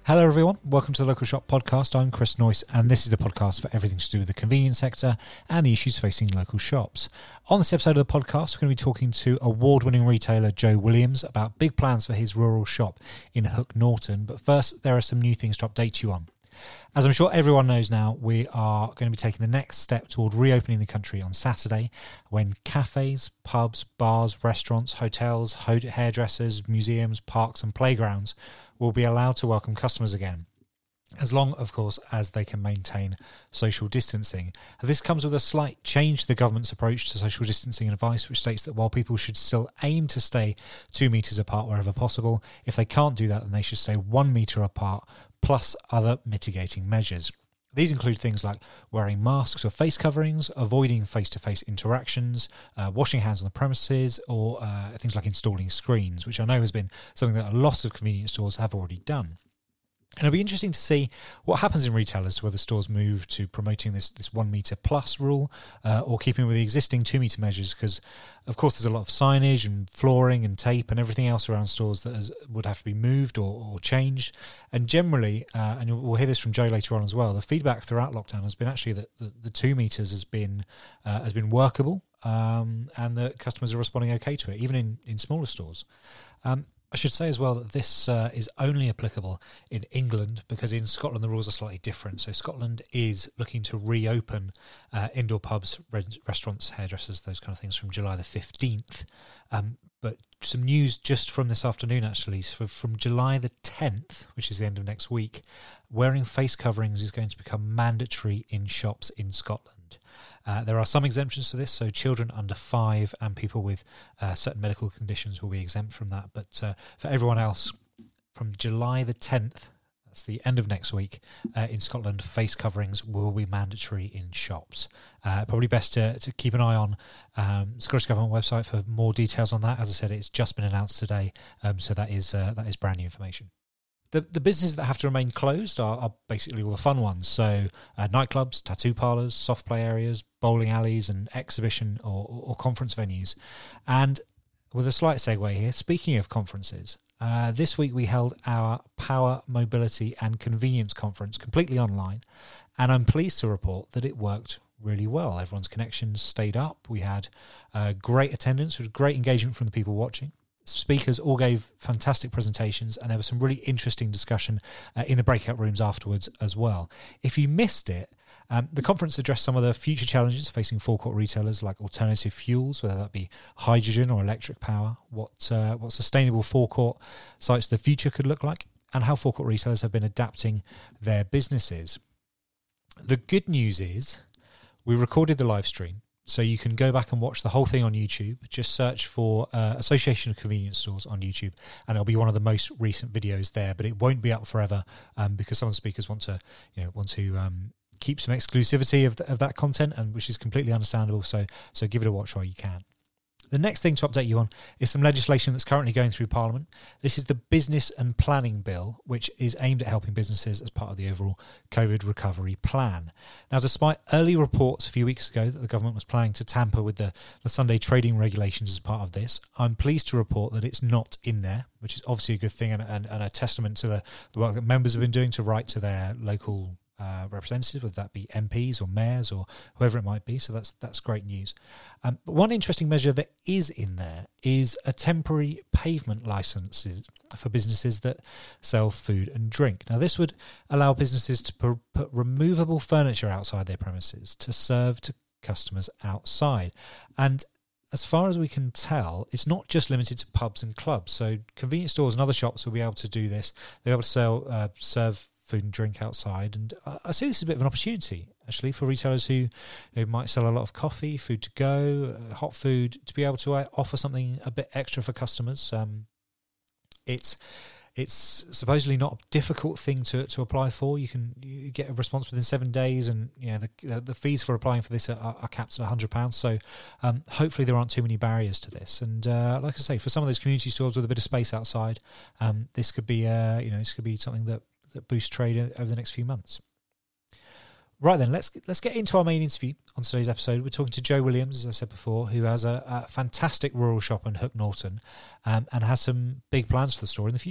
Hello everyone, welcome to the Local Shop Podcast. I'm Chris Noyce and this is the podcast for everything to do with the convenience sector and the issues facing local shops. On this episode of the podcast, we're going to be talking to award-winning retailer Joe Williams about big plans for his rural shop in Hook Norton. But first, there are some new things to update you on. As I'm sure everyone knows now, we are going to be taking the next step toward reopening the country on Saturday when cafes, pubs, bars, restaurants, hotels, hairdressers, museums, parks and playgrounds will be allowed to welcome customers again, as long, of course, as they can maintain social distancing. This comes with a slight change to the government's approach to social distancing advice, which states that while people should still aim to stay 2 metres apart wherever possible, if they can't do that, then they should stay 1 metre apart, plus other mitigating measures. These include things like wearing masks or face coverings, avoiding face-to-face interactions, washing hands on the premises, or things like installing screens, which I know has been something that a lot of convenience stores have already done. And it'll be interesting to see what happens in retailers, whether stores move to promoting this 1 metre plus rule or keeping with the existing 2 metre measures, because of course there's a lot of signage and flooring and tape and everything else around stores that would have to be moved or changed. And generally, and we'll hear this from Joe later on as well, the feedback throughout lockdown has been actually that the 2 metres has been workable and that customers are responding okay to it, even in smaller stores. I should say as well that this is only applicable in England, because in Scotland the rules are slightly different. So Scotland is looking to reopen indoor pubs, restaurants, hairdressers, those kind of things from July the 15th. But some news just from this afternoon, actually. So from July the 10th, which is the end of next week, wearing face coverings is going to become mandatory in shops in Scotland. There are some exemptions to this, so children under 5 and people with certain medical conditions will be exempt from that. But for everyone else, from July the 10th, that's the end of next week, in Scotland, face coverings will be mandatory in shops. Probably best to keep an eye on Scottish Government website for more details on that. As I said, it's just been announced today, so that is brand new information. The businesses that have to remain closed are basically all the fun ones. So nightclubs, tattoo parlours, soft play areas, bowling alleys and exhibition or conference venues. And with a slight segue here, speaking of conferences, this week we held our Power, Mobility and Convenience Conference completely online. And I'm pleased to report that it worked really well. Everyone's connections stayed up. We had great attendance, with great engagement from the people watching. Speakers all gave fantastic presentations, and there was some really interesting discussion in the breakout rooms afterwards as well. If you missed it, the conference addressed some of the future challenges facing forecourt retailers, like alternative fuels, whether that be hydrogen or electric power, what sustainable forecourt sites of the future could look like, and how forecourt retailers have been adapting their businesses. The good news is we recorded the live stream, so you can go back and watch the whole thing on YouTube. Just search for Association of Convenience Stores on YouTube, and it'll be one of the most recent videos there. But it won't be up forever because some of the speakers want to keep some exclusivity of that content, and which is completely understandable. So give it a watch while you can. The next thing to update you on is some legislation that's currently going through Parliament. This is the Business and Planning Bill, which is aimed at helping businesses as part of the overall COVID recovery plan. Now, despite early reports a few weeks ago that the government was planning to tamper with the Sunday trading regulations as part of this, I'm pleased to report that it's not in there, which is obviously a good thing and a testament to the work that members have been doing to write to their local representatives, whether that be MPs or mayors or whoever it might be. So that's great news. But one interesting measure that is in there is a temporary pavement licenses for businesses that sell food and drink. Now, this would allow businesses to put removable furniture outside their premises to serve to customers outside. And as far as we can tell, it's not just limited to pubs and clubs. So convenience stores and other shops will be able to do this. They'll be able to serve food and drink outside, and I see this as a bit of an opportunity actually for retailers who might sell a lot of coffee, food to go, hot food, to be able to offer something a bit extra for customers. It's supposedly not a difficult thing to apply for. You get a response within 7 days, and the fees for applying for this are capped at £100. So hopefully there aren't too many barriers to this. And like I say, for some of those community stores with a bit of space outside, this could be something that boosts trade over the next few months. Right then, let's get into our main interview on today's episode. We're talking to Joe Williams, as I said before, who has a fantastic rural shop in Hook Norton and has some big plans for the store in the future.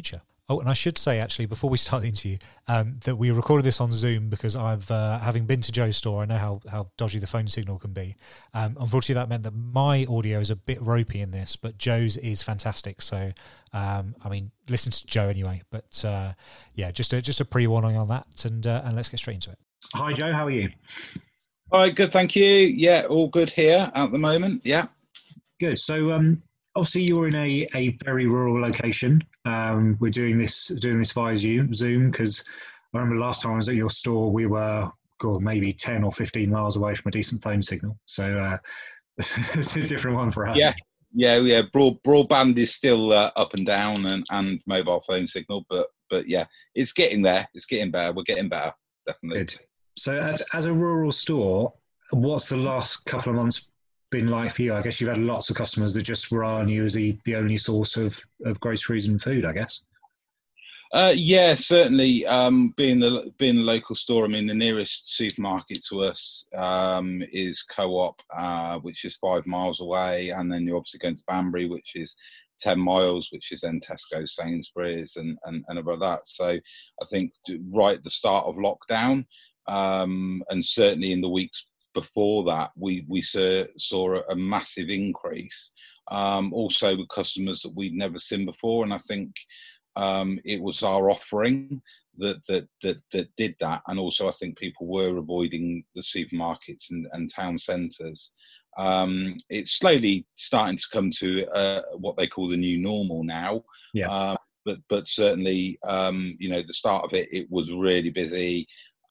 Oh, and I should say, actually, before we start the interview, that we recorded this on Zoom because I've, having been to Joe's store, I know how dodgy the phone signal can be. Unfortunately, that meant that my audio is a bit ropey in this, but Joe's is fantastic. So, I mean, listen to Joe anyway. But yeah, just a pre-warning on that, and let's get straight into it. Hi, Joe. How are you? All right, good. Thank you. Yeah, all good here at the moment. Yeah. Good. So, obviously, you're in a very rural location. We're doing this via Zoom because I remember last time I was at your store, we were maybe 10 or 15 miles away from a decent phone signal. So it's a different one for us. Yeah. Broadband is still up and down and mobile phone signal, but yeah, it's getting there. It's getting better. We're getting better, definitely. Good. So as a rural store, what's the last couple of months been like for you? I guess you've had lots of customers that just rely on you as the only source of groceries and food, I guess. Yeah, certainly. Being the local store, I mean, the nearest supermarket to us is Co-op, which is 5 miles away, and then you're obviously going to Banbury, which is 10 miles, which is then Tesco, Sainsbury's, and about that. So I think right at the start of lockdown, and certainly in the weeks before that, we saw a massive increase. Also with customers that we'd never seen before, and I think it was our offering that did that, and also I think people were avoiding the supermarkets and town centres. It's slowly starting to come to what they call the new normal now. Yeah. But certainly, the start of it was really busy.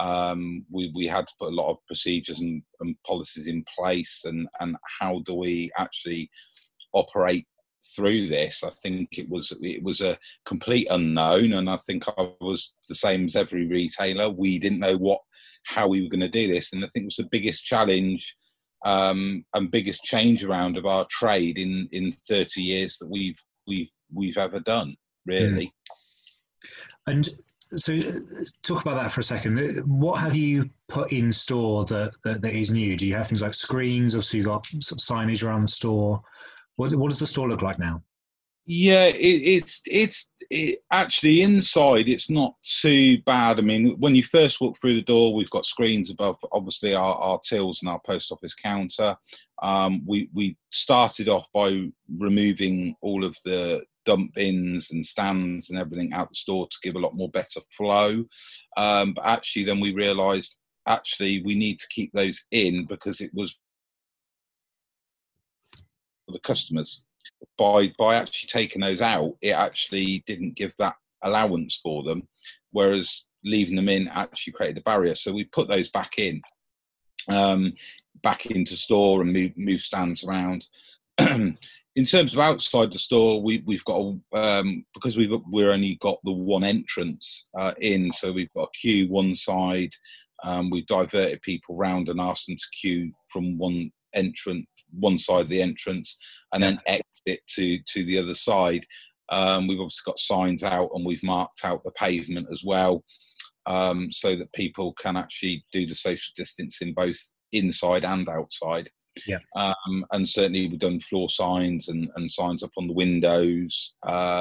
We had to put a lot of procedures and policies in place, and how do we actually operate through this? I think it was a complete unknown, and I think I was the same as every retailer. We didn't know how we were going to do this, and I think it was the biggest challenge and biggest change around of our trade in 30 years that we've ever done, really. And so, talk about that for a second. What have you put in store that is new? Do you have things like screens? Obviously, you've got some signage around the store. What does the store look like now? Yeah, it's actually inside. It's not too bad. I mean, when you first walk through the door, we've got screens above, obviously, our tills and our post office counter. We started off by removing all of the dump bins and stands and everything out the store to give a lot more better flow. But actually, then we realised we need to keep those in because it was for the customers. By actually taking those out, it actually didn't give that allowance for them, whereas leaving them in actually created a barrier. So we put those back into store and move stands around. In terms of outside the store, we've got because we're only got the one entrance in, so we've got a queue one side. We've diverted people round and asked them to queue from one side of the entrance and then exit to the other side. We've obviously got signs out, and we've marked out the pavement as well, so that people can actually do the social distancing both inside and outside. Yeah. And certainly we've done floor signs and signs up on the windows,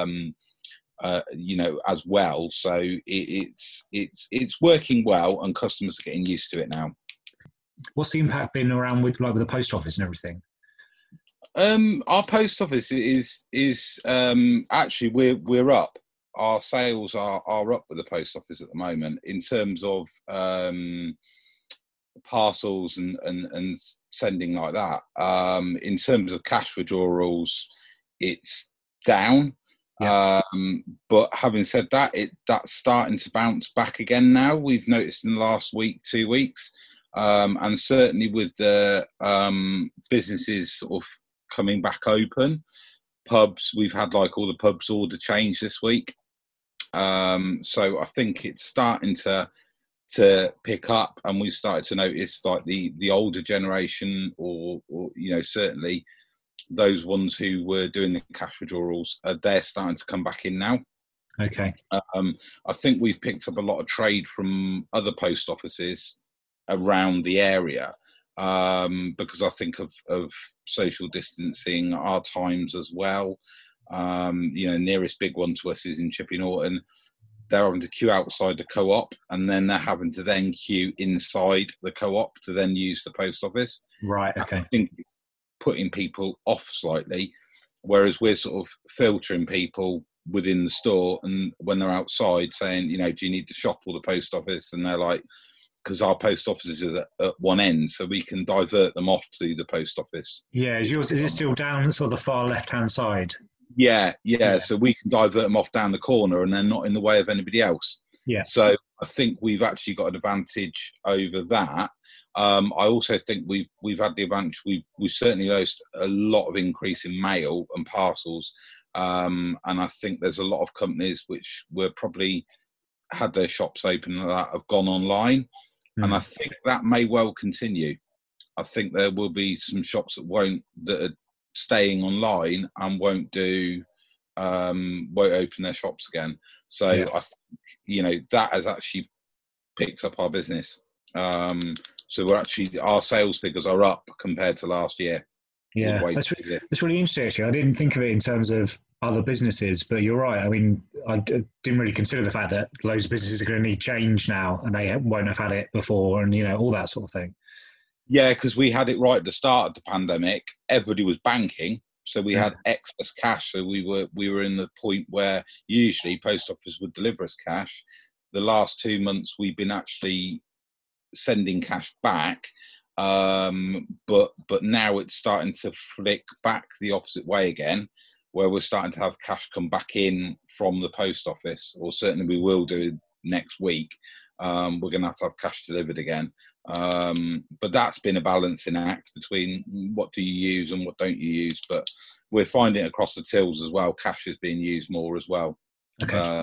as well. So it's working well, and customers are getting used to it now. What's the impact been around with the post office and everything? Our post office is actually we're up. Our sales are up with the post office at the moment in terms of parcels and sending like that. In terms of cash withdrawals, it's down. Yeah. But having said that, that's starting to bounce back again now. We've noticed in the last week, 2 weeks. And certainly with the businesses sort of coming back open, pubs, we've had all the pubs order change this week. So I think it's starting to pick up, and we started to notice the older generation or certainly those ones who were doing the cash withdrawals, they're starting to come back in now. Okay. I think we've picked up a lot of trade from other post offices around the area, because I think of social distancing, our times as well. Nearest big one to us is in Chipping Norton. They're having to queue outside the co-op, and then they're having to then queue inside the co-op to then use the post office. Right. Okay. I think it's putting people off slightly, whereas we're sort of filtering people within the store, and when they're outside saying, do you need to shop or the post office? And they're like, because our post office is at one end, so we can divert them off to the post office. Yeah, is it still down sort of the far left-hand side? Yeah. So we can divert them off down the corner, and they're not in the way of anybody else. Yeah. So I think we've actually got an advantage over that. I also think we've had the advantage. We certainly noticed a lot of increase in mail and parcels, and I think there's a lot of companies which were probably had their shops open that have gone online, and I think that may well continue. I think there will be some shops that are staying online and won't open their shops again. So yeah. I think, that has actually picked up our business. So our sales figures are up compared to last year. Yeah, that's really interesting. Actually, I didn't think of it in terms of other businesses, but you're right. I mean, I didn't really consider the fact that loads of businesses are going to need change now, and they won't have had it before, and all that sort of thing. Yeah, because we had it right at the start of the pandemic. Everybody was banking, so we had excess cash. So we were in the point where usually post office would deliver us cash. The last 2 months, we've been actually sending cash back, but now it's starting to flick back the opposite way again, where we're starting to have cash come back in from the post office, or certainly we will do next week. We're going to have cash delivered again. But that's been a balancing act between what do you use and what don't you use. But we're finding across the tills as well, cash is being used more as well. Okay.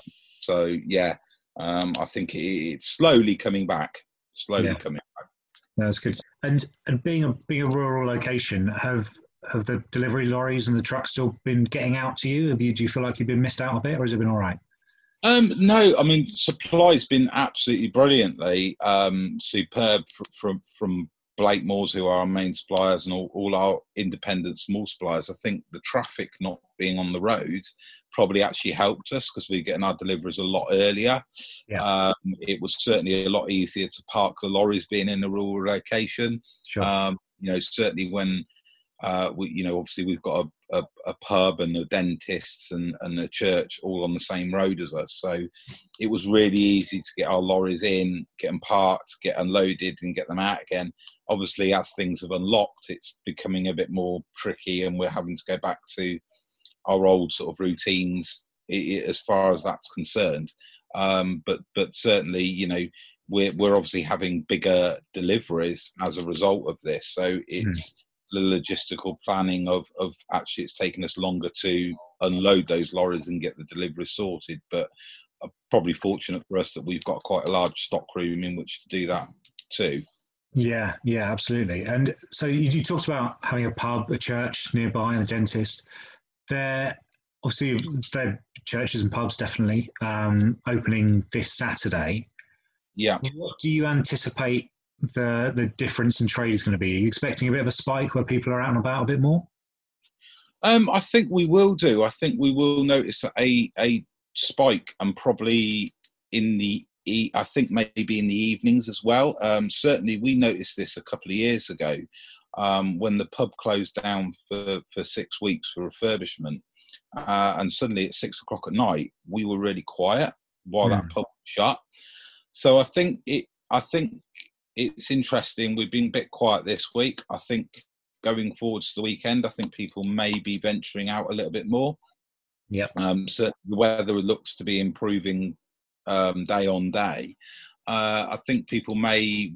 I think it's slowly coming back. Coming back. That's good. And being a rural location, have the delivery lorries and the trucks still been getting out to you? Do you feel like you've been missed out a bit, or has it been all right? No, I mean, supply's been absolutely brilliantly superb from Blakemores, who are our main suppliers, and all our independent small suppliers. I think the traffic not being on the road probably actually helped us, because we're getting our deliveries a lot earlier. Yeah. It was certainly a lot easier to park the lorries being in a rural location. Sure. Certainly when obviously we've got a pub and the dentists and the church all on the same road as us, so it was really easy to get our lorries in, get them parked, get unloaded and get them out again. Obviously, as things have unlocked, it's becoming a bit more tricky, and we're having to go back to our old sort of routines as far as that's concerned. But certainly, we're obviously having bigger deliveries as a result of this, so it's the logistical planning of actually it's taken us longer to unload those lorries and get the delivery sorted, but probably fortunate for us that we've got quite a large stock room in which to do that too. Yeah, absolutely. And so you talked about having a pub, a church nearby, and a dentist. They're churches and pubs definitely opening this Saturday. Yeah. What do you anticipate the difference in trade is going to be? Are you expecting a bit of a spike where people are out and about a bit more? I think we will do. I think we will notice a spike, and probably I think maybe in the evenings as well. Certainly we noticed this a couple of years ago when the pub closed down for 6 weeks for refurbishment, and suddenly at 6 o'clock at night we were really quiet while that pub was shut. So I think it's interesting. We've been a bit quiet this week. I think going forwards to the weekend, I think people may be venturing out a little bit more. Yeah. So the weather looks to be improving day on day. I think people may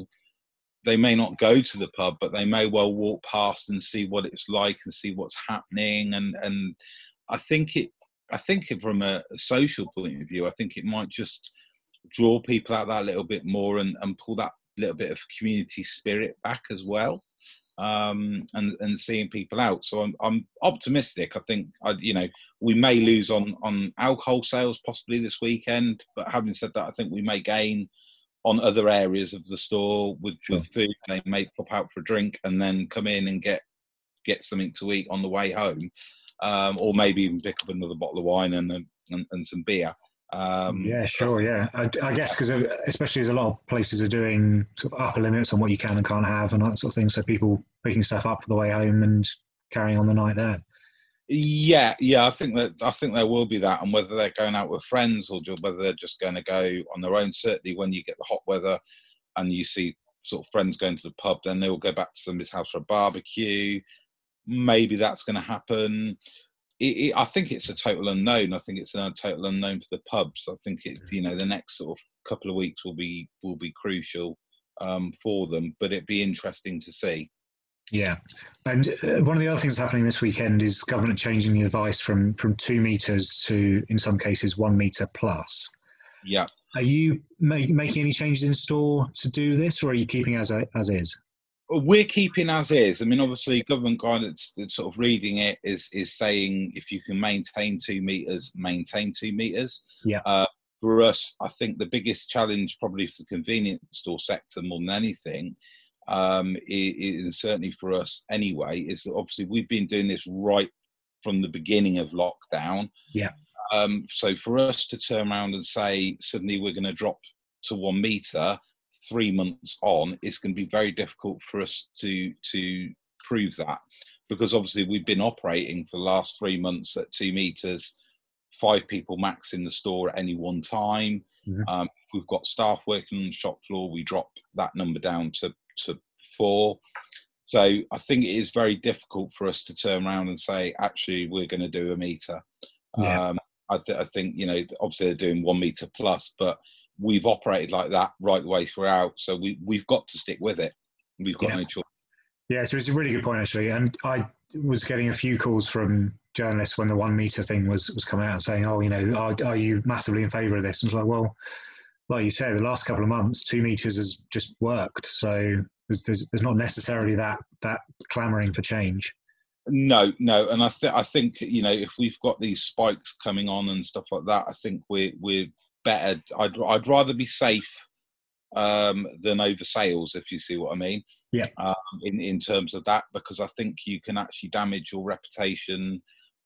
not go to the pub, but they may well walk past and see what it's like and see what's happening. And I think from a social point of view, I think it might just draw people out that little bit more and pull that little bit of community spirit back as well, and seeing people out. So I'm optimistic. I think we may lose on alcohol sales possibly this weekend, but having said that, I think we may gain on other areas of the store with food. They may pop out for a drink and then come in and get something to eat on the way home. or maybe even pick up another bottle of wine and some beer. Yeah, sure. Yeah, I guess because especially as a lot of places are doing sort of upper limits on what you can and can't have and that sort of thing, so people picking stuff up for the way home and carrying on the night there. Yeah. I think there will be that, and whether they're going out with friends or whether they're just going to go on their own. Certainly, when you get the hot weather and you see sort of friends going to the pub, then they will go back to somebody's house for a barbecue. Maybe that's going to happen. I think it's a total unknown. I think it's a total unknown for the pubs. I think it's the next sort of couple of weeks will be crucial for them, but it'd be interesting to see. Yeah, and one of the other things happening this weekend is government changing the advice from 2 meters to, in some cases, 1 meter plus. Yeah. Are you making any changes in store to do this, or are you keeping as is? We're keeping as is. I mean, obviously, government guidance, sort of reading it, is saying if you can maintain 2 meters, maintain 2 meters. Yeah. For us, I think the biggest challenge, probably for the convenience store sector more than anything, is certainly for us anyway, is that obviously we've been doing this right from the beginning of lockdown. Yeah. So for us to turn around and say suddenly we're going to drop to 1 meter 3 months on, it's going to be very difficult for us to prove that, because obviously we've been operating for the last 3 months at 2 meters, 5 people max in the store at any one time. Mm-hmm. We've got staff working on the shop floor, we drop that number down to 4. So I think it is very difficult for us to turn around and say, actually, we're going to do 1 meter. Yeah. I think, obviously they're doing 1 meter plus, but we've operated like that right the way throughout. So we've got to stick with it. We've got no choice. Yeah, so it's a really good point, actually. And I was getting a few calls from journalists when the 1 meter thing was coming out saying, oh, are you massively in favour of this? And I was like, well, like you said, the last couple of months, 2 meters has just worked. So there's not necessarily that clamouring for change. No, and I think if we've got these spikes coming on and stuff like that, I think we're better. I'd rather be safe than over sales, if you see what I mean. Yeah. In terms of that, because I think you can actually damage your reputation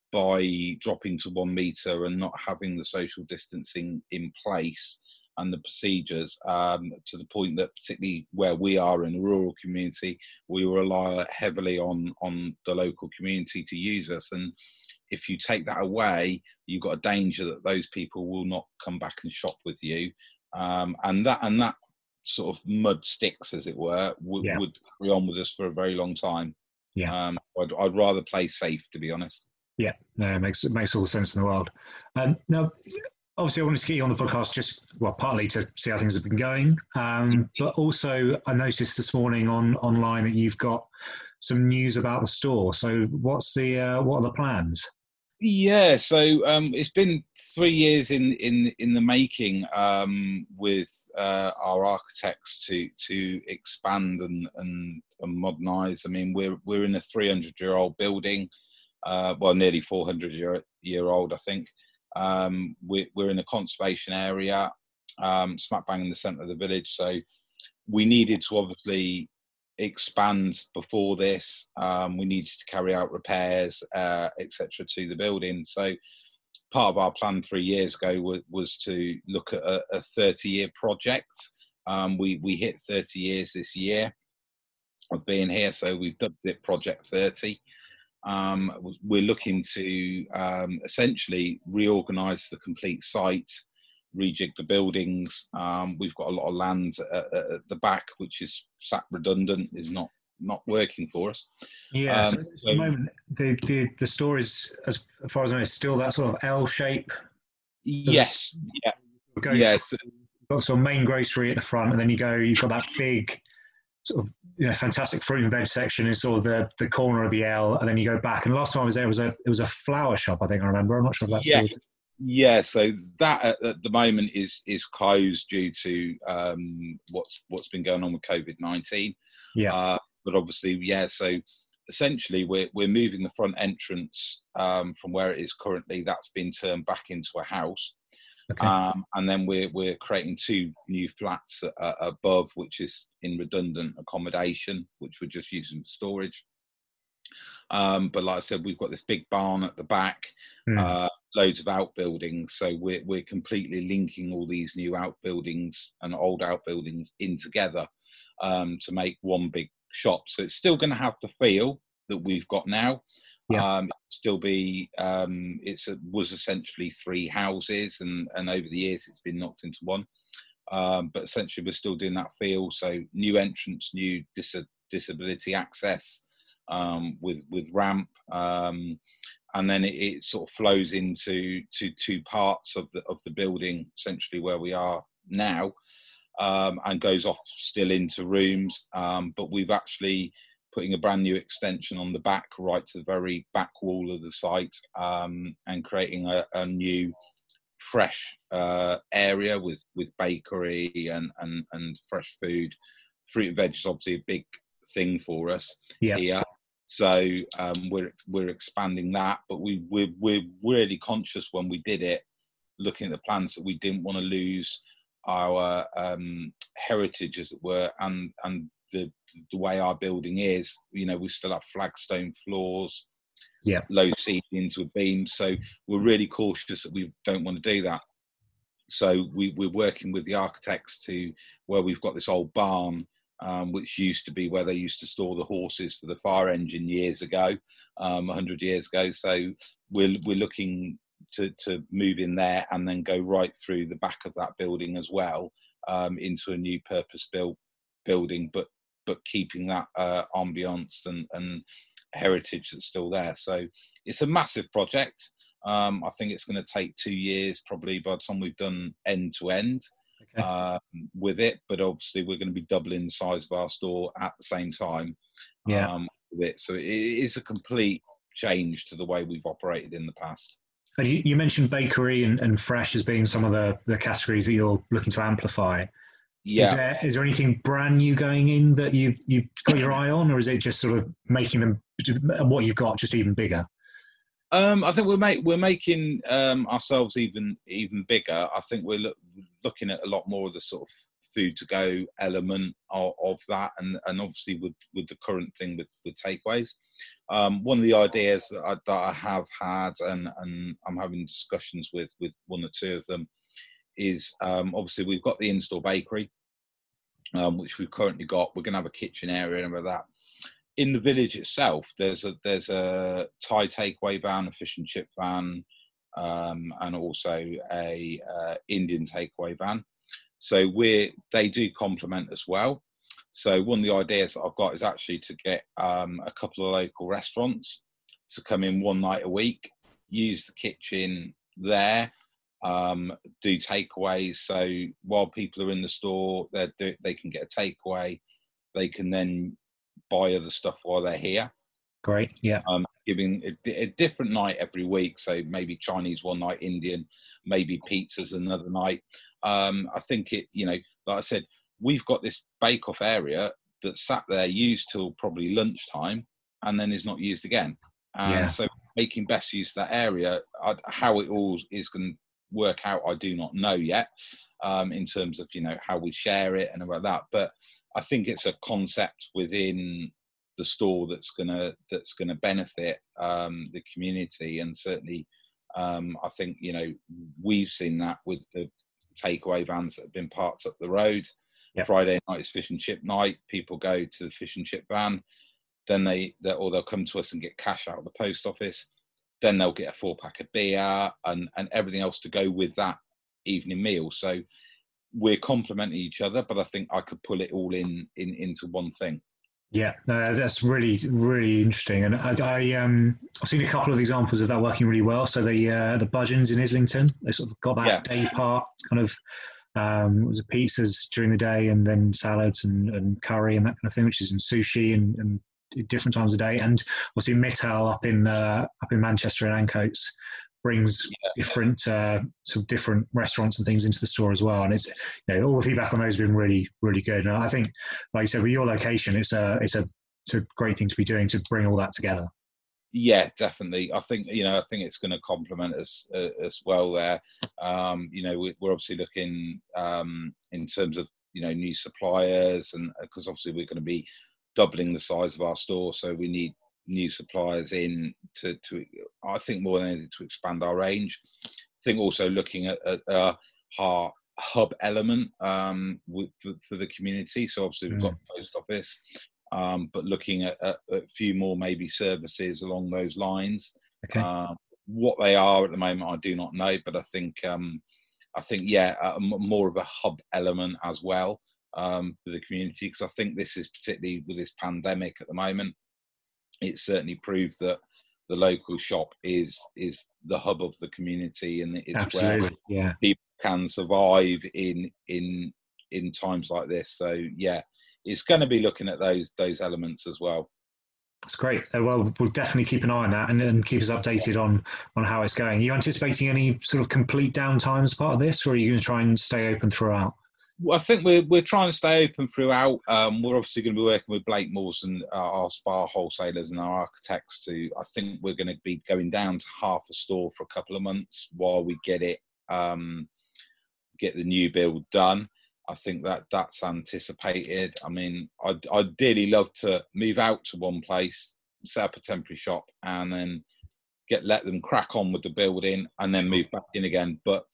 by dropping to 1 meter and not having the social distancing in place and the procedures, to the point that particularly where we are in a rural community, we rely heavily on the local community to use us. And if you take that away, you've got a danger that those people will not come back and shop with you. And that sort of mud sticks, as it were, would carry on with us for a very long time. Yeah. I'd rather play safe, to be honest. Yeah, no, it makes all the sense in the world. Now, obviously, I wanted to get you on the podcast partly to see how things have been going, but also I noticed this morning online that you've got some news about the store. So, what are the plans? Yeah, so it's been 3 years in the making, with our architects to expand and modernise. I mean, we're in a 300-year-old building, nearly 400-year-old, I think. We're in a conservation area, smack bang in the centre of the village. So we needed to obviously expand before this. We needed to carry out repairs, etc., to the building. So part of our plan 3 years ago was to look at a 30-year project. We hit 30 years this year of being here, so we've dubbed it Project 30. We're looking to essentially reorganise the complete site, rejig the buildings. We've got a lot of land at the back, which is sat redundant, is not working for us. Yeah, so at the moment, the store is, as far as I know, is still that sort of L shape. Yes, yeah. Yes. You've got sort of main grocery at the front, and then you've got that big sort of fantastic fruit and veg section is sort of the corner of the L, and then you go back. And last time I was there, it was a flower shop, I think I remember. I'm not sure if that's still... Yeah, so that at the moment is closed due to what's been going on with COVID-19. Yeah. But obviously, so essentially we're moving the front entrance from where it is currently. That's been turned back into a house. Okay. And then we're creating 2 new flats above, which is in redundant accommodation, which we're just using for storage. But like I said, we've got this big barn at the back, loads of outbuildings. So we're completely linking all these new outbuildings and old outbuildings in together to make one big shop. So it's still going to have the feel that we've got now. Still be was essentially 3 houses, and over the years it's been knocked into one. But essentially we're still doing that feel. So new entrance, new disability access, with ramp, and then it sort of flows into 2 parts of the building, essentially where we are now, and goes off still into rooms. But we've actually putting a brand new extension on the back, right to the very back wall of the site, and creating a new fresh area with bakery and fresh food. Fruit and veg is obviously a big thing for us here. So we're expanding that, but we're really conscious when we did it, looking at the plans, that we didn't want to lose our heritage, as it were, and the way our building is. You know, we still have flagstone floors, low ceiling into a beam. So we're really cautious that we don't want to do that. So we're working with the architects to where we've got this old barn, which used to be where they used to store the horses for the fire engine years ago, 100 years ago. So we're looking to move in there and then go right through the back of that building as well, into a new purpose-built building, but keeping that ambience and heritage that's still there. So it's a massive project. I think it's going to take 2 years probably by the time we've done end to end with it. But obviously we're going to be doubling the size of our store at the same time. With it. So it is a complete change to the way we've operated in the past. And you mentioned bakery and fresh as being some of the categories that you're looking to amplify. Yeah. Is there anything brand new going in that you've got your eye on, or is it just sort of making them, what you've got, just even bigger? I think we're making ourselves even bigger. I think we're looking at a lot more of the sort of food to go element of that, and obviously with the current thing with takeaways. One of the ideas that I have had, and I'm having discussions with 1 or 2 of them, is obviously we've got the in-store bakery, which we've currently got. We're going to have a kitchen area and all that. In the village itself, there's a Thai takeaway van, a fish and chip van, and also a Indian takeaway van. So they do complement as well. So one of the ideas that I've got is actually to get a couple of local restaurants to come in 1 night a week, use the kitchen there, do takeaways. So while people are in the store, they can get a takeaway. They can then buy other stuff while they're here. Great, yeah. Giving a different night every week. So maybe Chinese 1 night, Indian, maybe pizzas another night. I think like I said, we've got this bake-off area that sat there used till probably lunchtime and then is not used again. So making best use of that area, how it all is going to work out, I do not know yet, in terms of, how we share it and about that. But I think it's a concept within the store that's gonna benefit the community, and certainly I think we've seen that with the takeaway vans that have been parked up the road. Friday night is fish and chip night. People go to the fish and chip van, then they'll come to us and get cash out of the post office. Then they'll get a 4-pack of beer and everything else to go with that evening meal. So we're complementing each other, but I think I could pull it all into one thing. Yeah, no, that's really, really interesting. And I've seen a couple of examples of that working really well. So the Budgeons in Islington, they sort of got that day part kind of, it was pizzas during the day and then salads and curry and that kind of thing, which is in sushi and different times of day. And obviously Mittal up in Manchester and Ancoats brings different different restaurants and things into the store as well. And it's all the feedback on those has been really, really good. And I think, like you said, with your location, it's a great thing to be doing to bring all that together. Yeah, definitely. I think it's going to complement us as well there. We're obviously looking in terms of new suppliers, and because obviously we're going to be doubling the size of our store, so we need new suppliers in to I think more than anything to expand our range. I think also looking at our hub element for the community. So obviously we've got post office, but looking at a few more maybe services along those lines. Okay. What they are at the moment, I do not know, but I think more of a hub element as well for the community, because I think this is particularly with this pandemic at the moment, it's certainly proved that the local shop is the hub of the community, and it's absolutely where people can survive in times like this. So yeah, it's going to be looking at those elements as well. That's great. Well, we'll definitely keep an eye on that and keep us updated on how it's going. Are you anticipating any sort of complete downtime as part of this, or are you going to try and stay open throughout? Well, I think we're trying to stay open throughout. We're obviously going to be working with Blakemores and our spa wholesalers and our architects I think we're going to be going down to half a store for a couple of months while we get the new build done. I think that's anticipated. I mean, I'd dearly love to move out to one place, set up a temporary shop, and then let them crack on with the building and then move back in again. But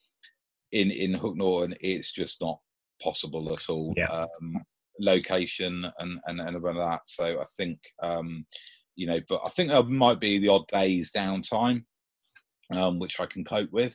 in Hook Norton, it's just not possible at all. Yeah. Location and about that. So I think but I think there might be the odd days downtime, which I can cope with.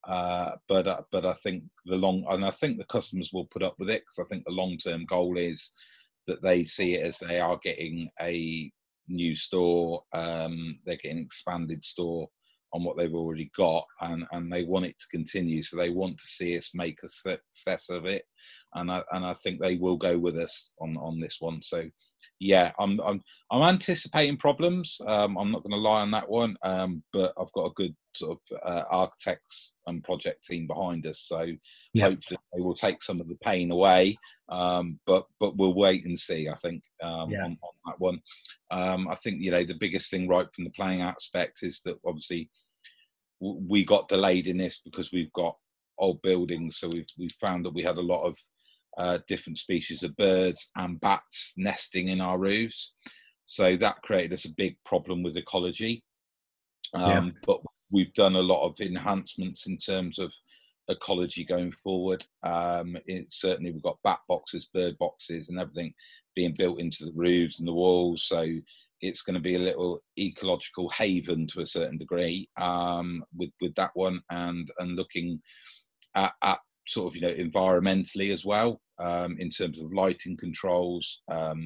But I think I think the customers will put up with it, because I think the long-term goal is that they see it as they are getting a new store, they're getting an expanded store on what they've already got, and they want it to continue. So they want to see us make a success of it, and I think they will go with us on this one. So yeah, I'm anticipating problems. I'm not going to lie on that one, but I've got a good sort of architects and project team behind us, so hopefully they will take some of the pain away. But we'll wait and see. I think on that one. I think the biggest thing right from the planning aspect is that obviously we got delayed in this because we've got old buildings, so we've found that we had a lot of different species of birds and bats nesting in our roofs, so that created us a big problem with ecology. But we've done a lot of enhancements in terms of ecology going forward. Certainly we've got bat boxes, bird boxes and everything being built into the roofs and the walls, so it's going to be a little ecological haven to a certain degree with that one, and looking at sort of environmentally as well, in terms of lighting controls,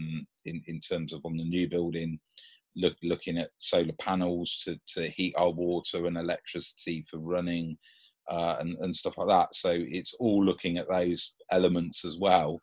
in terms of on the new building, looking at solar panels to heat our water and electricity for running, and stuff like that. So it's all looking at those elements as well,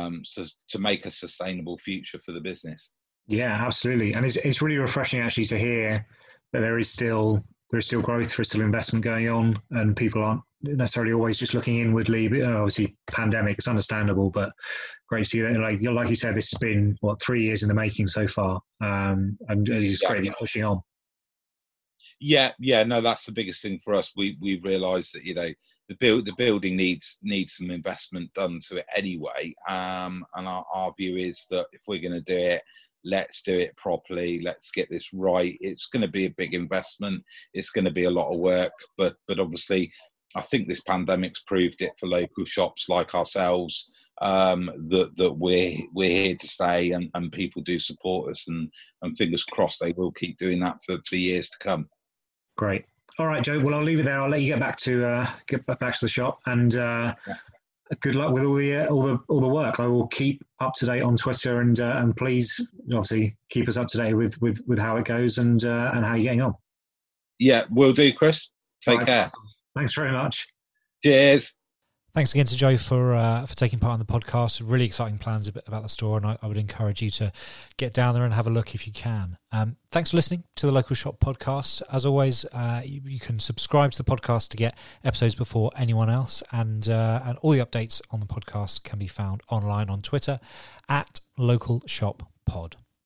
to make a sustainable future for the business. Yeah, absolutely. And it's really refreshing actually to hear that there is still growth, there's still investment going on, and people aren't necessarily always just looking inwardly. But obviously pandemic, it's understandable, but great to see that, like you said, this has been 3 years in the making so far, and it's great that you're pushing on. Yeah, no, that's the biggest thing for us. We've realised that the building needs some investment done to it anyway, and our view is that if we're going to do it, let's do it properly. Let's get this right. It's going to be a big investment. It's going to be a lot of work, but obviously, I think this pandemic's proved it for local shops like ourselves, that we're here to stay, and people do support us, and fingers crossed they will keep doing that for years to come. Great. All right, Joe. Well, I'll leave it there. I'll let you get back to the shop, and good luck with all the work. I will keep up to date on Twitter, and please, obviously, keep us up to date with how it goes and how you're getting on. Yeah, will do, Chris. Take care. Thanks very much. Cheers. Thanks again to Joe for taking part in the podcast. Really exciting plans about the store, and I would encourage you to get down there and have a look if you can. Thanks for listening to the Local Shop Podcast. As always, you can subscribe to the podcast to get episodes before anyone else, and all the updates on the podcast can be found online on Twitter @LocalShopPod.